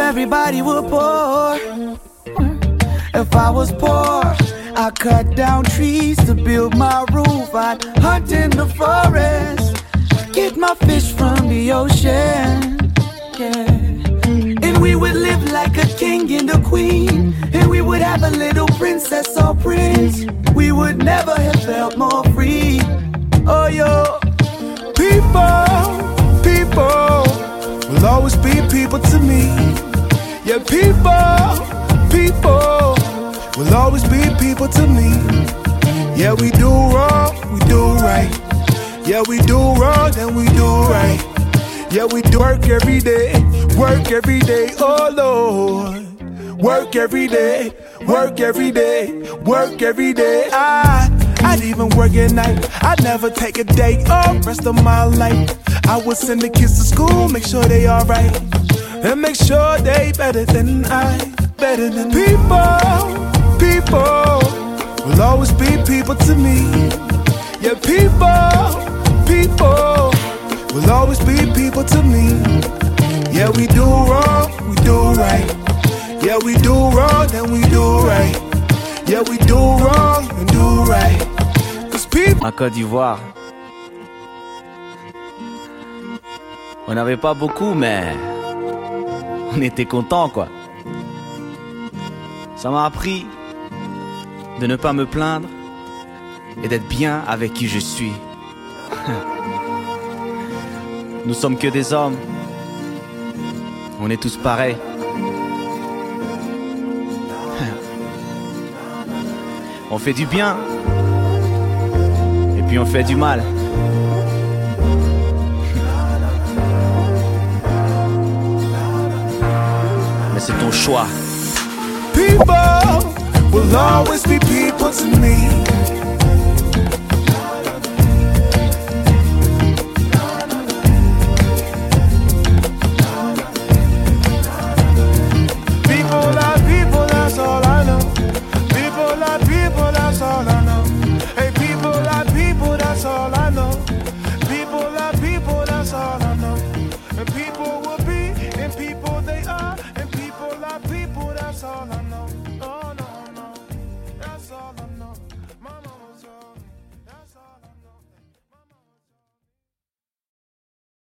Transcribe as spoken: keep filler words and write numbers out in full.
everybody were poor. If I was poor, I cut down trees to build my roof. I'd hunt in the forest, get my fish from the ocean. Yeah. And we would live like a king and a queen, and we would have a little princess or prince. We would never have felt more free. Oh yo, people, people will always be people to me. Yeah, people, people will always be people to me. Yeah, we do wrong, we do right. Yeah, we do wrong, then we do right. Yeah, we do work every day, work every day, oh Lord. Work every day, work every day, work every day. I, I'd even work at night. I'd never take a day off, rest of my life. I would send the kids to school, make sure they alright, and make sure they better than I, better than people. People will always be people to me. Yeah, people, people will always be people to me. Yeah, we do wrong, we do right. Yeah, we do wrong, then we do right. Yeah, we do wrong and do right. Cause people... En Côte d'Ivoire, on n'avait pas beaucoup, mais on était contents, quoi. Ça m'a appris de ne pas me plaindre et d'être bien avec qui je suis. Nous sommes que des hommes. On est tous pareils. On fait du bien et puis on fait du mal. Mais c'est ton choix. People will always be people to me.